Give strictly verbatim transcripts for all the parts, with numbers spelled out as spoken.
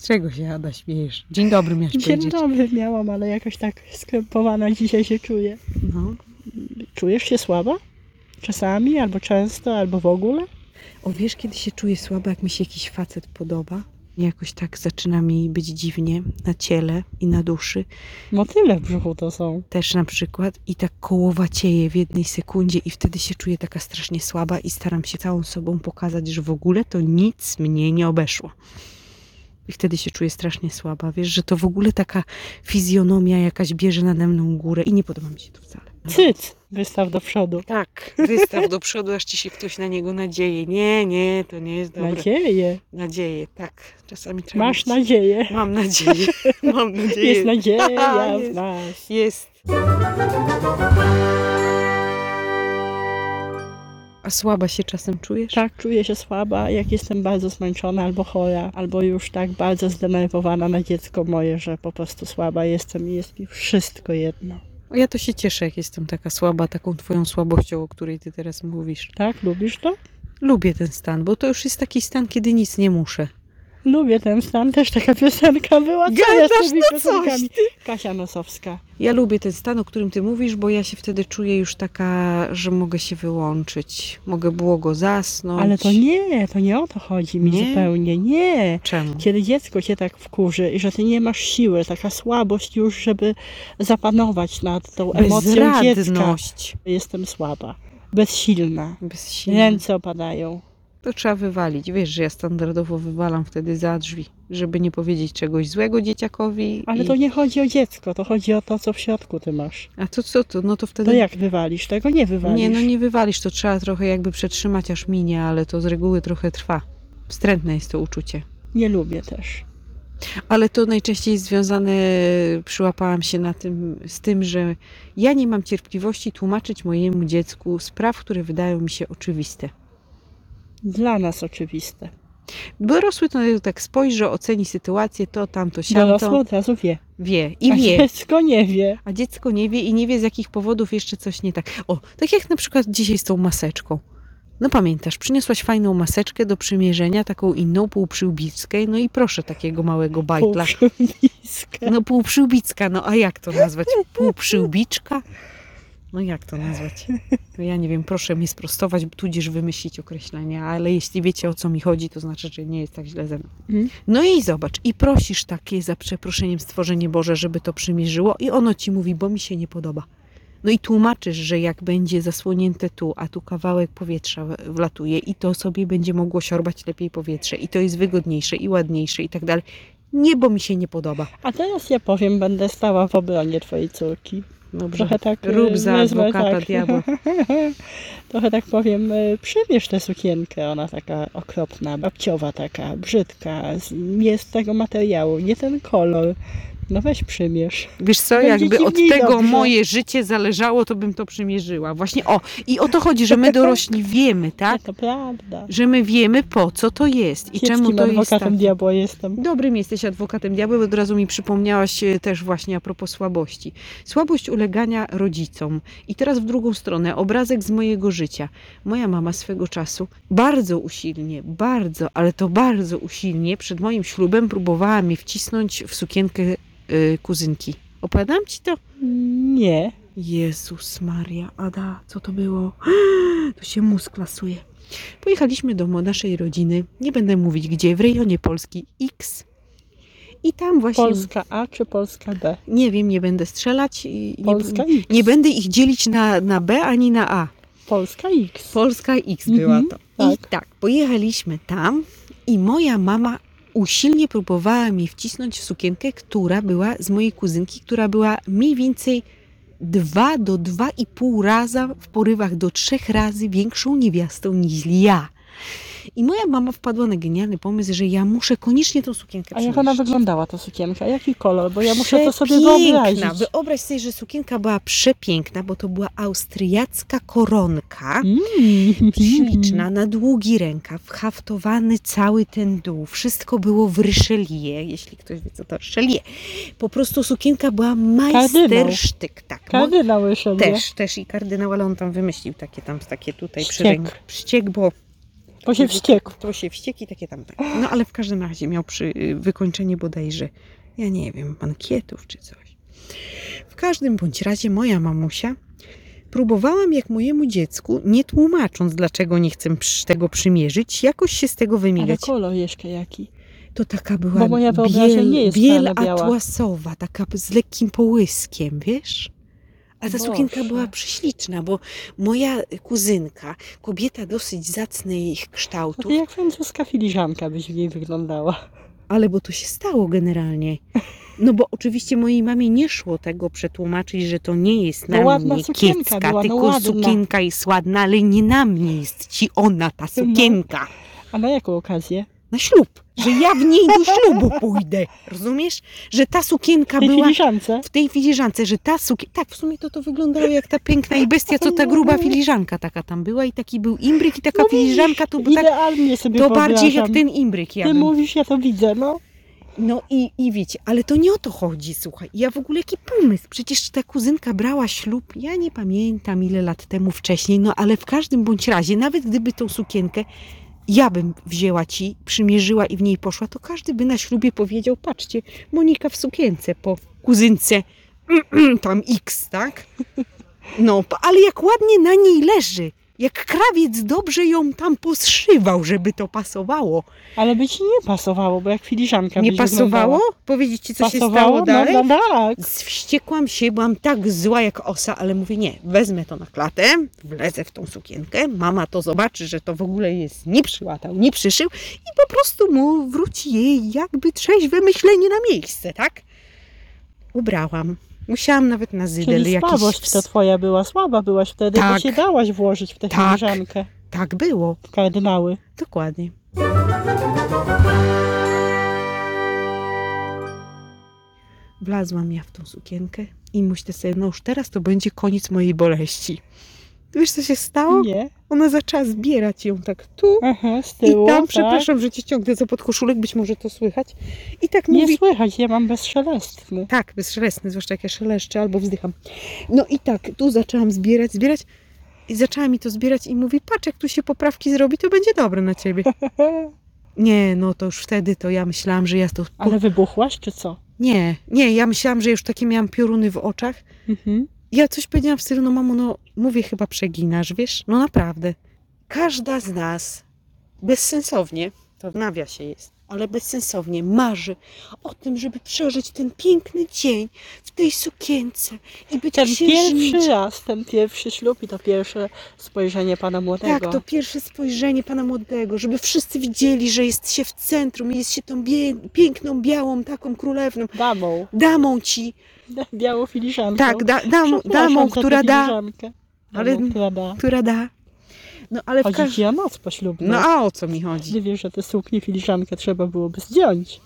Czego się, Ada, śmiejesz? Dzień dobry miałeś Dzień powiedzieć. dobry miałam, ale jakoś tak skrępowana dzisiaj się czuję. No. Czujesz się słaba? Czasami, albo często, albo w ogóle? O, wiesz, kiedy się czuję słaba, jak mi się jakiś facet podoba? Jakoś tak zaczyna mi być dziwnie na ciele i na duszy. Motyle w brzuchu to są. Też na przykład. I tak kołowacieje w jednej sekundzie i wtedy się czuję taka strasznie słaba i staram się całą sobą pokazać, że w ogóle to nic mnie nie obeszło. I wtedy się czuję strasznie słaba. Wiesz, że to w ogóle taka fizjonomia jakaś bierze nade mną górę i nie podoba mi się to wcale. Cyc! Wystaw do przodu. Tak, wystaw do przodu, aż ci się ktoś na niego nadzieje. Nie, nie, to nie jest dobre. Nadzieję. Nadzieję, tak. Czasami trzeba Masz mieć... nadzieję. Mam nadzieję. Mam nadzieję. Jest nadzieja w jest. nas. Jest. A słaba się czasem czujesz? Tak, czuję się słaba, jak jestem bardzo zmęczona albo chora, albo już tak bardzo zdenerwowana na dziecko moje, że po prostu słaba jestem i jest mi wszystko jedno. Ja to się cieszę, jak jestem taka słaba, taką twoją słabością, o której ty teraz mówisz. Tak, lubisz to? Lubię ten stan, bo to już jest taki stan, kiedy nic nie muszę. Lubię ten stan, też taka piosenka była. Co ja z Gadasz, tymi no coś piosenkami? Kasia Nosowska. Ja lubię ten stan, o którym ty mówisz, bo ja się wtedy czuję już taka, że mogę się wyłączyć. Mogę błogo zasnąć. Ale to nie, to nie o to chodzi mi Nie? zupełnie, nie. Czemu? Kiedy dziecko cię tak wkurzy i że ty nie masz siły, taka słabość już, żeby zapanować nad tą emocją dziecka. Bezradność. Jestem słaba, bezsilna, Bezsilna. ręce opadają. To trzeba wywalić. Wiesz, że ja standardowo wywalam wtedy za drzwi, żeby nie powiedzieć czegoś złego dzieciakowi. Ale i... to nie chodzi o dziecko, to chodzi o to, co w środku ty masz. A to co to? No to wtedy... To jak wywalisz? Tego nie wywalisz. Nie, no nie wywalisz. To trzeba trochę jakby przetrzymać, aż minie, ale to z reguły trochę trwa. Wstrętne jest to uczucie. Nie lubię też. Ale to najczęściej związane, przyłapałam się na tym, z tym, że ja nie mam cierpliwości tłumaczyć mojemu dziecku spraw, które wydają mi się oczywiste. Dla nas oczywiste. Dorosły to tak spojrzy, oceni sytuację, to, tamto, siamto, Dorosły od razu wie. wie i A wie. dziecko nie wie. A dziecko nie wie i nie wie, z jakich powodów jeszcze coś nie tak. O, tak jak na przykład dzisiaj z tą maseczką. No pamiętasz, przyniosłaś fajną maseczkę do przymierzenia, taką inną, półprzyłbicką, no i proszę takiego małego bajtla. Półprzybicka. No półprzyłbicka, no a jak to nazwać? Półprzyłbiczka? No jak to nazwać? No ja nie wiem, proszę mnie sprostować, tudzież wymyślić określenia, ale jeśli wiecie, o co mi chodzi, to znaczy, że nie jest tak źle ze mną. Mhm. No i zobacz, i prosisz takie za przeproszeniem stworzenie Boże, żeby to przymierzyło i ono ci mówi, bo mi się nie podoba. No i tłumaczysz, że jak będzie zasłonięte tu, a tu kawałek powietrza wlatuje i to sobie będzie mogło siorbać lepiej powietrze i to jest wygodniejsze i ładniejsze i tak dalej. Nie, bo mi się nie podoba. A teraz ja powiem, będę stała w obronie twojej córki. Dobrze. Trochę tak Rób za wezmę, adwokata tak. diabła. Trochę tak powiem, y, przymierz tę sukienkę, ona taka okropna, babciowa taka, brzydka, z- nie z tego materiału, nie ten kolor. No weź przymierz. Wiesz co, Będzie jakby ci od w niej tego dobrze. moje życie zależało, to bym to przymierzyła. Właśnie o, i o to chodzi, że my dorośli wiemy, tak? To prawda. Że my wiemy, po co to jest i czemu Kiepskim to jest adwokatem tak. diabła jestem. Dobrym jesteś adwokatem diabła, bo od razu mi przypomniałaś e, też właśnie a propos słabości. Słabość ulegania rodzicom. I teraz w drugą stronę, obrazek z mojego życia. Moja mama swego czasu bardzo usilnie, bardzo, ale to bardzo usilnie przed moim ślubem próbowała mnie wcisnąć w sukienkę y, kuzynki. Opowiadam ci to? Nie. Jezus Maria, Ada, co to było? To się mózg lasuje. Pojechaliśmy do naszej rodziny, nie będę mówić gdzie, w rejonie Polski X. I tam właśnie, Polska A czy Polska B? nie wiem, nie będę strzelać. i Polska nie, X. nie będę ich dzielić na, na B ani na A. Polska X. Polska X Mhm, była to. I tak. tak, pojechaliśmy tam i moja mama usilnie próbowała mi wcisnąć w sukienkę, która była z mojej kuzynki, która była mniej więcej dwa do dwa i pół raza, w porywach do trzech razy większą niewiastą niż ja. I moja mama wpadła na genialny pomysł, że ja muszę koniecznie tą sukienkę A jak ona przymierzyć. wyglądała, ta sukienka? Jaki kolor? Bo ja muszę to sobie Przepiękna. wyobrazić. Wyobraź sobie, że sukienka była przepiękna, bo to była austriacka koronka. Mm. Śliczna, na długi rękaw, haftowany cały ten dół. Wszystko było w ryszelię, jeśli ktoś wie, co to ryszelię. Po prostu sukienka była majstersztyk. Tak, mo- Kardynał Ryszelię. też, też i kardynał, ale on tam wymyślił takie tam, takie tutaj Ściek. przyręk. Ściek, bo Bo się wściekł. To się wściekł i takie tam. Tak. No ale w każdym razie miał przy wykończenie bodajże, ja nie wiem, mankietów czy coś. W każdym bądź razie moja mamusia, próbowałam jak mojemu dziecku, nie tłumacząc dlaczego nie chcę tego przymierzyć, jakoś się z tego Ale wymigać. kolor jeszcze jaki. To taka była Bo moja wyobraźnia biel, nie jest biel wcale biała. atłasowa, taka z lekkim połyskiem, wiesz? A ta Boże. sukienka była prześliczna, bo moja kuzynka, kobieta dosyć zacnych No kształtów, to jak francuska filiżanka byś w niej wyglądała. ale bo to się stało generalnie. No bo oczywiście mojej mamie nie szło tego przetłumaczyć, że to nie jest na No ładna mnie sukienka kiecka, była, no tylko ładna. sukienka jest ładna, ale nie na mnie jest ci ona, ta sukienka. A na jaką okazję? Na ślub, że ja w niej do ślubu pójdę, rozumiesz? Że ta sukienka W tej była filiżance? w tej filiżance, że ta sukienka, tak w sumie to to wyglądało jak ta piękna i bestia, co ta gruba filiżanka taka tam była i taki był imbryk i taka No filiżanka, to, był tak, Idealnie sobie to bardziej jak wyobrażam. ten imbryk. Ja Ty bym. mówisz, ja to widzę, no. No i, i wiecie, ale to nie o to chodzi, słuchaj. Ja w ogóle jaki pomysł? Przecież ta kuzynka brała ślub, ja nie pamiętam ile lat temu wcześniej, no ale w każdym bądź razie, nawet gdyby tą sukienkę ja bym wzięła ci, przymierzyła i w niej poszła, to każdy by na ślubie powiedział, patrzcie, Monika w sukience po kuzynce tam X, tak? No, ale jak ładnie na niej leży, jak krawiec dobrze ją tam poszywał, żeby to pasowało. Ale by ci nie pasowało, bo jak filiżanka Nie byś pasowało? wyglądała. Powiedzieć ci, co Pasowało? się stało dalej? No, no tak. Wściekłam się, byłam tak zła jak osa, ale mówię nie, wezmę to na klatę, wlezę w tą sukienkę, mama to zobaczy, że to w ogóle jest nie przyłatał, nie przyszył i po prostu mu wróci jej jakby trzeźwe myślenie na miejsce, tak? Ubrałam. Musiałam nawet na zydel Czyli jakiś... słabość ta twoja była, słaba byłaś wtedy, Tak. bo się dałaś włożyć w tę Tak. filiżankę. Tak było, W kardynały. dokładnie. Wlazłam ja w tą sukienkę i myślę sobie, no już teraz to będzie koniec mojej boleści. Wiesz, co się stało? Nie. Ona zaczęła zbierać ją tak tu Aha, z tyłu, i tam. tak. Przepraszam, że cię ciągnę za podkoszulek, być może to słychać. I tak Nie mówi... słychać, ja mam bezszelestny. Tak, bezszelestny, zwłaszcza jak ja szeleszczę albo wzdycham. No i tak, tu zaczęłam zbierać, zbierać i zaczęła mi to zbierać i mówi, patrz, jak tu się poprawki zrobi, to będzie dobre na ciebie. Nie, no to już wtedy to ja myślałam, że ja to... Ale wybuchłaś, czy co? Nie, nie, ja myślałam, że już takie miałam pioruny w oczach. Mhm. Ja coś powiedziałam w stylu, no mamo, no mówię, chyba przeginasz, wiesz? No naprawdę. Każda z nas bezsensownie, to w nawiasie jest, ale bezsensownie marzy o tym, żeby przeżyć ten piękny dzień w tej sukience i być Ten księżniczką. pierwszy raz, ten pierwszy ślub i to pierwsze spojrzenie pana młodego. Tak, to pierwsze spojrzenie pana młodego, żeby wszyscy widzieli, że jest się w centrum, jest się tą bie- piękną, białą, taką królewną, Damą. damą ci, Białą filiżanką. tak, da, damą, Przepraszam damą, za tę która da, filiżankę. Ale- Damą, która da. która da. No ale w Chodzi każdym... ci o noc poślubną. No a o co mi chodzi? Ty wiesz, że tę suknię filiżankę trzeba byłoby zdjąć.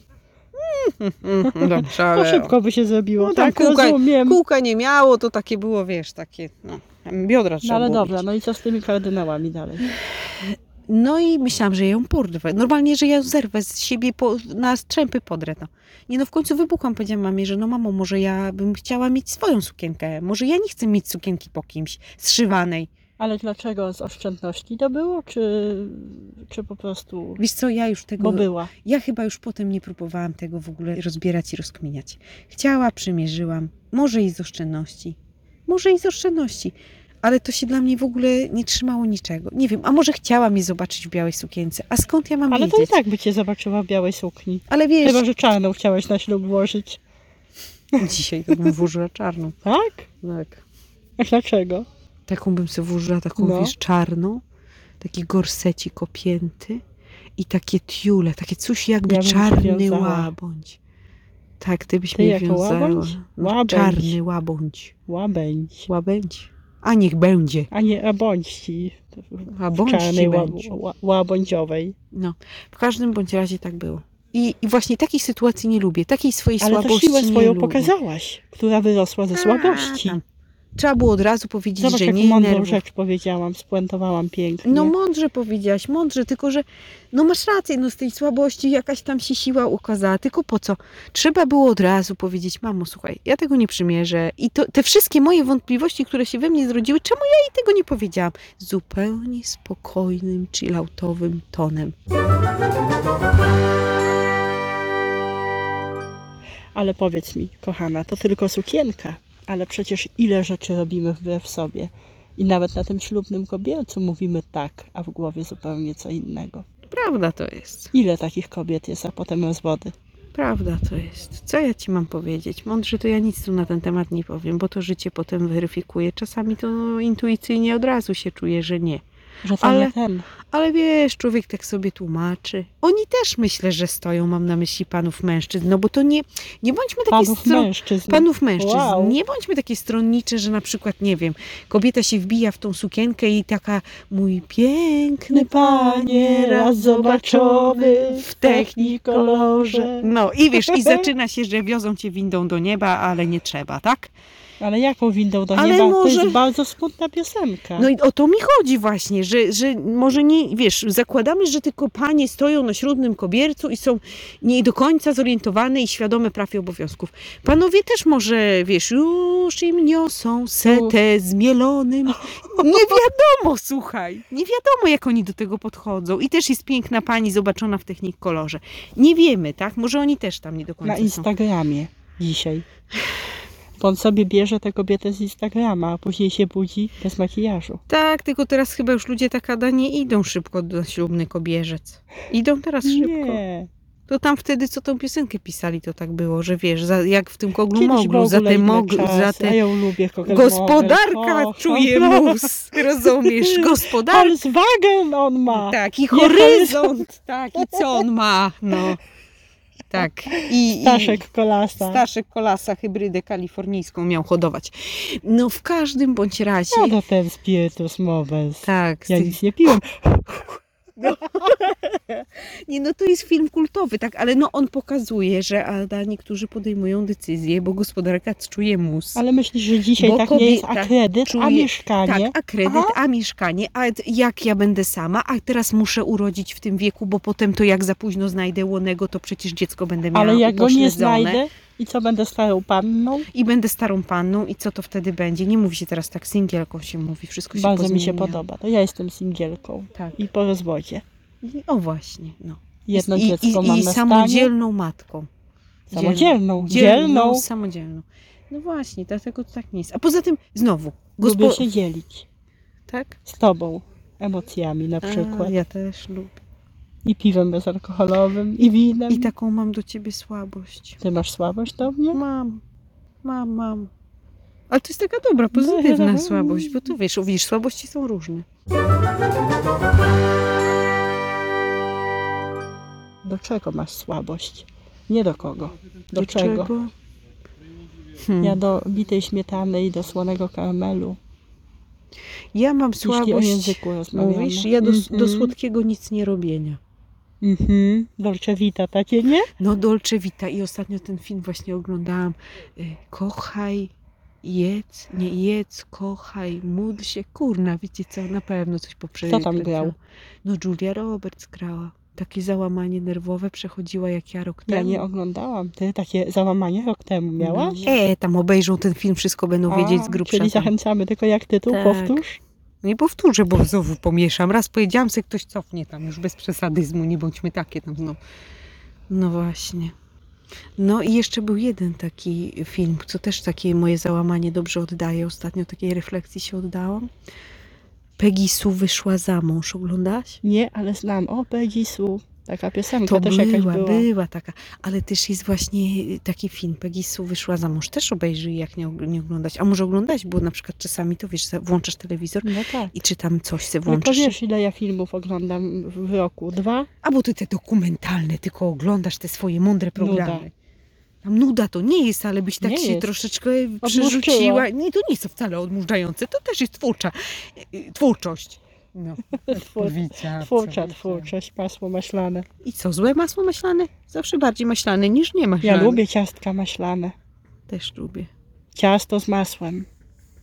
Dobrze, To szybko by się zrobiło, No tam tak? kółka, Rozumiem. kółka nie miało, to takie było, wiesz, takie, no, tam biodra trzeba No ale było dobra, bić. no i co z tymi kardynałami dalej? No i myślałam, że ja ją porwę. Normalnie, że ja ją zerwę z siebie po, na strzępy podrę. No. Nie no, w końcu wybuchłam, powiedziałam mamie, że no mamo, może ja bym chciała mieć swoją sukienkę. Może ja nie chcę mieć sukienki po kimś, zszywanej. Ale dlaczego z oszczędności to było, czy, czy po prostu... Wiesz co, ja już tego... Bo była. Ja chyba już potem nie próbowałam tego w ogóle rozbierać i rozkminiać. Chciała, przymierzyłam. Może i z oszczędności. Może i z oszczędności. Ale to się dla mnie w ogóle nie trzymało niczego. Nie wiem, a może chciała mnie zobaczyć w białej sukience. A skąd ja mam Ale wiedzieć? to i tak by cię zobaczyła w białej sukni. Ale wiesz, Chyba, że czarną chciałeś na ślub włożyć. dzisiaj to bym włożyła czarną. Tak? Tak. A dlaczego? Taką bym sobie włożyła, taką No. wiesz, czarną. Taki gorsecik opięty. I takie tiule, takie coś jakby Ja bym się czarny wiązała. łabądź. Tak, ty byś Ty mnie jako wiązała. łabędź? No, Łabędź. czarny łabądź. Łabędź. Łabędź. A niech będzie. A nie abądźci. A W bądź czarnej ci ła, będzie. ła, łabędziowej. No, w każdym bądź razie tak było. I, I właśnie takiej sytuacji nie lubię. Takiej swojej Ale to słabości siłę nie swoją lubię. pokazałaś, która wyrosła ze słabości. A, tam. Trzeba było od razu powiedzieć, Zobacz, że jaką nie mądrą nerwów. rzecz powiedziałam, spuentowałam pięknie. No mądrze powiedziałaś, mądrze, tylko że no masz rację, no z tej słabości jakaś tam się siła ukazała, tylko po co? Trzeba było od razu powiedzieć, mamo, słuchaj, ja tego nie przymierzę i to, te wszystkie moje wątpliwości, które się we mnie zrodziły, czemu ja jej tego nie powiedziałam? Zupełnie spokojnym, chilloutowym tonem. Ale powiedz mi, kochana, to tylko sukienka, ale przecież ile rzeczy robimy wbrew sobie. I nawet na tym ślubnym kobielcu mówimy tak, a w głowie zupełnie co innego. Prawda to jest, Ile takich kobiet jest, a potem rozwody? prawda to jest. Co ja ci mam powiedzieć? Mądrze to ja nic tu na ten temat nie powiem, bo to życie potem weryfikuje. Czasami to intuicyjnie od razu się czuje, że nie. Że to Ale- nie ten. Ale wiesz, człowiek tak sobie tłumaczy. Oni też myślę, że stoją, mam na myśli panów mężczyzn, no bo to nie, nie bądźmy takie Panów stro... mężczyzn. panów mężczyzn. Wow. Nie bądźmy takie stronnicze, że na przykład, nie wiem, kobieta się wbija w tą sukienkę i taka, mój piękny panie, raz zobaczony w technikolorze. No i wiesz, i zaczyna się, że wiozą cię windą do nieba, ale nie trzeba, tak? Ale jaką windą do Ale nieba? To może- jest bardzo smutna piosenka. No i o to mi chodzi właśnie, że, że może nie, wiesz, zakładamy, że tylko panie stoją na ślubnym kobiercu i są nie do końca zorientowane i świadome praw i obowiązków. Panowie też może, wiesz, już im niosą setę zmielonym. Nie wiadomo, słuchaj, nie wiadomo, jak oni do tego podchodzą. I też jest piękna pani zobaczona w technikolorze. Nie wiemy, tak? Może oni też tam nie do końca Na są. Instagramie dzisiaj. Bo on sobie bierze tę kobietę z Instagrama, a później się budzi bez makijażu. Tak, tylko teraz chyba już ludzie tak Ada nie idą szybko do ślubny kobierzec. Idą teraz szybko. Nie. To tam wtedy, co tą piosenkę pisali, to tak było, że wiesz, za, jak w tym koglu Kiedyś w moglu, za ogóle te inne moglu, za czasy, a te... ja lubię Kogel Gospodarka Mogel. czuje O, mus, rozumiesz? Gospodarka, Volkswagen on ma. tak, i horyzont, tak, i co on ma, no. Tak, i... i Staszek Kolasa. Staszek Kolasa, hybrydę kalifornijską miał hodować. No w każdym bądź razie... No to ten Spiritus Mobile. Tak, Ja z- nic nie piłem. Nie, no to jest film kultowy, tak, ale no on pokazuje, że Ada, niektórzy podejmują decyzje, bo gospodarka czuje mus. Ale myślisz, że dzisiaj Bo tak nie jest, a kobieta kredyt, a czuje- mieszkanie? Tak, a kredyt, a mieszkanie, a jak ja będę sama, a teraz muszę urodzić w tym wieku, bo potem to jak za późno znajdę łonego, to przecież dziecko będę miała Ale jak go nie upośledzone. znajdę i co, będę starą panną? I będę starą panną i co to wtedy będzie? Nie mówi się teraz tak, singielką się mówi, wszystko się Bardzo mi się pozmieniało. podoba. To ja jestem singielką Tak. i po rozwodzie. I, o właśnie, no. Jedno I, dziecko i, mam i na stanie. samodzielną matką. Samodzielną. Dzielną, Dzielną. samodzielną. No właśnie, dlatego to tak nie jest. A poza tym, znowu, Lubię gospo... się dzielić Tak? z tobą emocjami na przykład. A, ja też lubię. I piwem bezalkoholowym, i winem. I taką mam do ciebie słabość. Ty masz słabość do mnie? Mam, mam, mam. Ale to jest taka dobra, pozytywna No. słabość, bo tu wiesz, widzisz, słabości są różne. Do czego masz słabość? Nie do kogo. Do, czego? Hmm. Ja do bitej śmietany i do słonego karmelu. Ja mam Jeśli o słabość, języku rozmawiamy. mówisz, ja do, do Mhm. słodkiego nic nie robienia. Mhm. Dolce Vita, takie nie? No Dolce Vita i ostatnio ten film właśnie oglądałam. Y, Kochaj, jedz, nie jedz, kochaj, módl się. Kurna, wiecie co, na pewno coś poprzednio. Kto tam grał? No Julia Roberts grała. Takie załamanie nerwowe przechodziła jak ja rok Ja temu. nie oglądałam. Ty takie załamanie rok temu miałaś? No, e, tam obejrzą ten film, wszystko będą wiedzieć z A, grubsza. Czyli tam. zachęcamy, tylko jak tytuł, Tak. powtórz. Nie powtórzę, bo znowu pomieszam. Raz powiedziałam, sobie ktoś cofnie tam, już bez przesadyzmu, nie bądźmy takie tam znowu. No właśnie. No i jeszcze był jeden taki film, co też takie moje załamanie dobrze oddaje. Ostatnio takiej refleksji się oddałam. Peggy Sue wyszła za mąż. Oglądałaś? Nie, ale znam. O, Peggy Sue. Taka piosenka To też jakaś była, była. była taka. Ale też jest właśnie taki film. Peggy Sue wyszła za mąż. Też obejrzyj, jak nie, og- nie oglądać. A może oglądać, bo na przykład czasami to wiesz, za- włączasz telewizor No tak. i czy tam coś se No to włączysz. wiesz, ile ja filmów oglądam w roku? Dwa? A bo ty te dokumentalne tylko oglądasz, te swoje mądre programy. Nuda. Tam nuda to nie jest, ale byś tak Nie się jest. troszeczkę Odmurczyła. przerzuciła. Nie, to nie jest wcale odmurzające, to też jest twórcza. y, Twórczość. No, Twórcza, twórcza, twórczość, masło maślane. I co, złe masło maślane? Zawsze bardziej maślane niż nie maślane. Ja lubię ciastka maślane. Też lubię. Ciasto z masłem.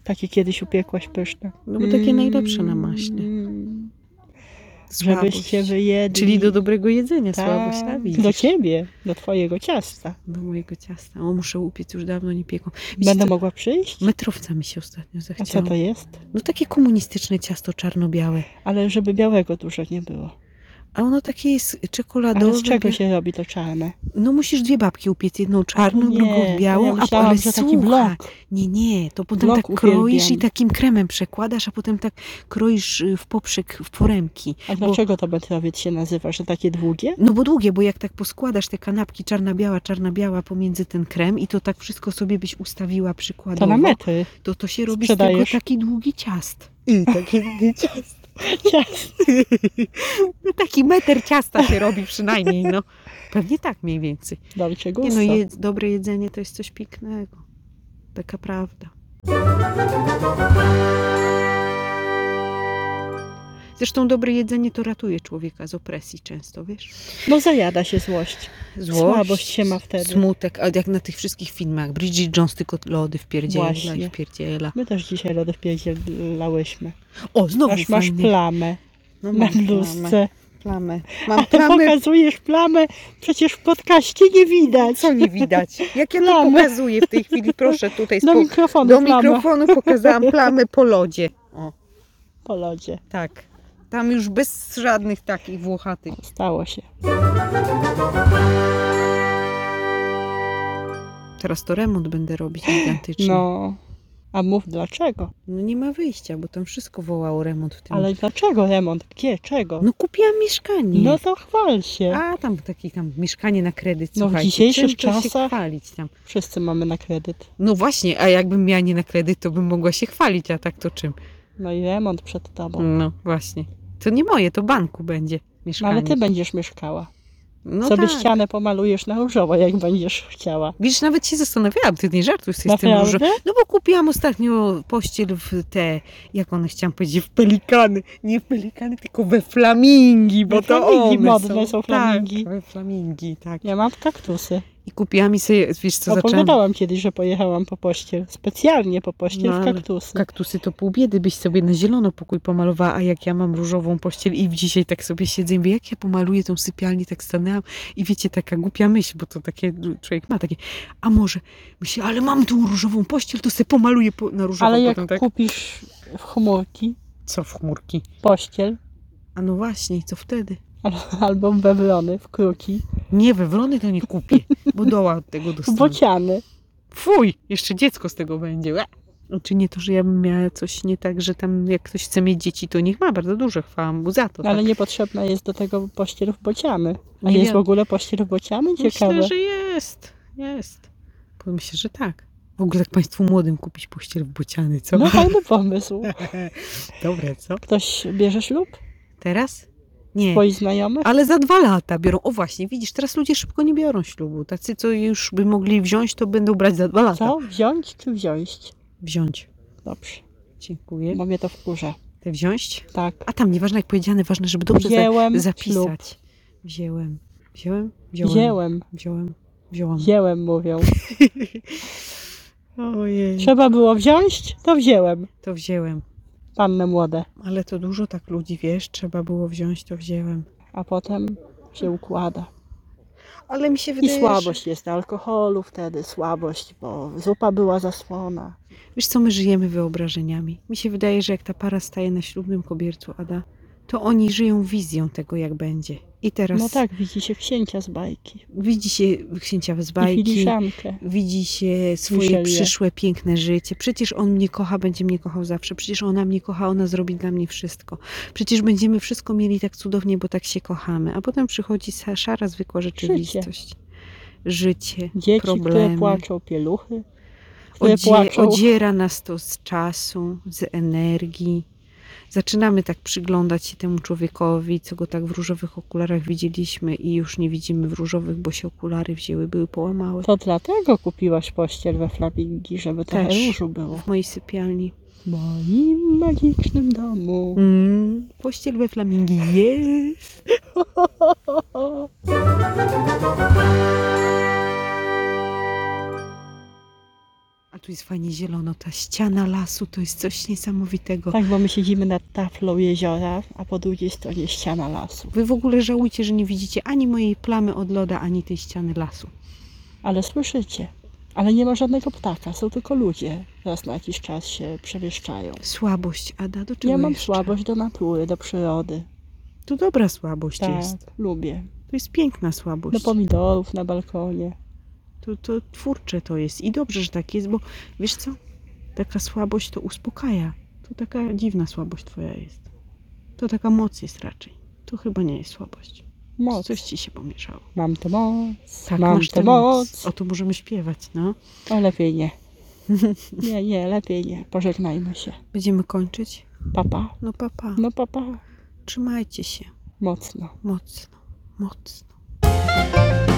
Takie kiedyś upiekłaś pyszne. No bo takie najlepsze na maśle. Mm. Słabość. Żebyście wyjedli. Czyli do dobrego jedzenia Tak, słabość, a widzisz. do ciebie, do twojego ciasta. Do mojego ciasta. O, muszę upiec, już dawno nie piekłam. Wiecie Będę co? mogła przyjść? Metrowca mi się ostatnio A co zachciało. to jest? No takie komunistyczne ciasto czarno-białe. Ale żeby białego dużo nie było. A ono takie jest Ale czekoladowe. z czego bia- się robi to czarne? No musisz dwie babki upiec, jedną czarną, Nie, drugą to białą, ja a myślałam, ale że taki słuchaj, blok. Nie, nie, to potem Blok tak kroisz uwielbiam. i takim kremem przekładasz, a potem tak kroisz y, w poprzek, w foremki. A Bo, dlaczego to metrowiec się nazywa, że takie długie? no bo długie, bo jak tak poskładasz te kanapki czarna-biała, czarna-biała pomiędzy ten krem i to tak wszystko sobie byś ustawiła przykładowo, To na metry. to, to się robi sprzedajesz. z tego taki długi ciast. I taki długi ciast. Ciasto. No taki meter ciasta się robi przynajmniej, no. Pewnie tak mniej więcej. Dolce Nie gusto. no, jedz, dobre jedzenie to jest coś pięknego. Taka prawda. Zresztą dobre jedzenie to ratuje człowieka z opresji często, wiesz? No zajada się złość. Złość, Słabość się ma wtedy. Smutek, a jak na tych wszystkich filmach. Bridget Jones tylko lody wpierdziela Właśnie. i wpierdziela. My też dzisiaj lody wpierdzielałyśmy. O, znowu Aż masz fajny. plamę No, na mam plamę. bluzce. Plamę. Mam A plamę. pokazujesz plamę, przecież w podcaście nie widać. Co nie widać? Jak ja to Plamę. pokazuję w tej chwili? Proszę tutaj Do spo- mikrofonu do plamę mikrofonu pokazałam plamę po lodzie. O, po lodzie. tak. Tam już bez żadnych takich włochatych. Stało się. Teraz to remont będę robić gigantyczny. No, a mów dlaczego? No nie ma wyjścia, bo tam wszystko wołało remont w tym. Ale dlaczego remont? Gdzie? Czego? No kupiłam mieszkanie. No to chwal się. A tam takie tam mieszkanie na kredyt, No w słuchajcie. dzisiejszych czym to się czasach- chwalić tam. Wszyscy mamy na kredyt. No właśnie, a jakbym miała nie na kredyt, to bym mogła się chwalić, a tak to czym? No i remont przed tobą. No właśnie. To nie moje, to banku będzie No mieszkanie. ale ty będziesz mieszkała. No Sobie tak. ścianę pomalujesz na różowo, jak będziesz chciała. Widzisz, nawet się zastanawiałam, ty nie żartuj sobie z tym Naprawdę? różem. No bo kupiłam ostatnio pościel w te, jak one chciałam powiedzieć, w pelikany. Nie w pelikany, tylko we flamingi, bo We to flamingi, one modne są flamingi. Tak, we flamingi, tak. Ja mam kaktusy. I kupiłam i sobie, wiesz co, zaczęłam... Opowiadałam kiedyś, że pojechałam po pościel. Specjalnie po pościel No, w ale kaktusy. Kaktusy to pół biedy, byś sobie na zielono pokój pomalowała, a jak ja mam różową pościel i dzisiaj tak sobie siedzę i mówię, jak ja pomaluję tą sypialnię, tak stanęłam i wiecie, taka głupia myśl, bo to takie, człowiek ma takie, a może, myślę, ale mam tą różową pościel, to sobie pomaluję po, na różową Ale jak potem, tak? kupisz w chmurki Co w chmurki? pościel, A no właśnie, i co wtedy? al- albo w wewrony, w kruki, Nie, wewrony to nie kupię, bo doła od tego w dostanę. bociany. Fuj, jeszcze dziecko z tego będzie. Ue. Czy nie to, że ja bym miała coś nie tak, że tam jak ktoś chce mieć dzieci, to niech ma bardzo dużo, chwała mu za to. Ale tak. niepotrzebna jest do tego pościel w bociany. A Nie jest wiem. w ogóle pościel w bociany? Ciekawe. Myślę, że jest, jest. Bo myślę, że tak. W ogóle tak państwu młodym kupić pościel w bociany, co? No fajny pomysł. Dobre, co? Ktoś bierze ślub? Teraz? Nie. Twoi znajomych? Ale za dwa lata biorą. O właśnie, widzisz, teraz ludzie szybko nie biorą ślubu. Tacy, co już by mogli wziąć, to będą brać za dwa lata. Co? Wziąć czy wziąć? Wziąć. Dobrze, Dziękuję. bo mnie to wkurza. Te wziąć? Tak. A tam nieważne jak powiedziane, ważne, żeby dobrze za, Wzięłem zapisać. Wzięłem. Wziąłem? Wziąłem. Wzięłem. Wziąłem. Wziąłam. Wzięłem, mówią. Ojej. Trzeba było wziąć, to wzięłem. To wzięłem. Panny młode. Ale to dużo tak ludzi, wiesz, trzeba było wziąć, to wzięłem. A potem się układa. Ale mi się I wydaje, słabość jest alkoholu wtedy, słabość, bo zupa była zasłona. Że... Wiesz co, my żyjemy wyobrażeniami. Mi się wydaje, że jak ta para staje na ślubnym kobiercu, Ada, to oni żyją wizją tego, jak będzie. I teraz No tak, widzi się księcia z bajki. widzi się księcia z I bajki, filiżankę. widzi się swoje Michelię. przyszłe, piękne życie. Przecież on mnie kocha, będzie mnie kochał zawsze. Przecież ona mnie kocha, ona zrobi dla mnie wszystko. Przecież będziemy wszystko mieli tak cudownie, bo tak się kochamy. A potem przychodzi sa- szara, zwykła rzeczywistość. Życie, Dzieci, które problemy. płaczą, pieluchy, które Odzie- płaczą. odziera nas to z czasu, z energii. Zaczynamy tak przyglądać się temu człowiekowi, co go tak w różowych okularach widzieliśmy i już nie widzimy w różowych, bo się okulary wzięły, były połamały. To dlatego kupiłaś pościel we flamingi, żeby trochę Też. różu było. W mojej sypialni. W moim magicznym domu. Mm, pościel we flamingi jest. A tu tu jest fajnie zielono. Ta ściana lasu to jest coś niesamowitego. Tak, bo my siedzimy nad taflą jeziora, a po drugiej stronie ściana lasu. Wy w ogóle żałujcie, że nie widzicie ani mojej plamy od loda, ani tej ściany lasu. Ale słyszycie, ale nie ma żadnego ptaka, są tylko ludzie. Raz na jakiś czas się przemieszczają. Słabość, Ada, do czego Ja mam jeszcze? słabość do natury, do przyrody. To dobra słabość Tak, jest. lubię. To jest piękna słabość. Do pomidorów na balkonie. To, to twórcze to jest i dobrze, że tak jest, bo wiesz co? Taka słabość to uspokaja. To taka dziwna słabość twoja jest. To taka moc jest raczej. To chyba nie jest słabość. Moc. Coś ci się pomieszało. Mam tę moc, Tak, mam masz tę tę moc. O, to możemy śpiewać, no. O, lepiej nie. Nie, nie, lepiej nie. Pożegnajmy się. Będziemy kończyć? Papa. No papa. No papa. Trzymajcie się. Mocno. Mocno. Mocno.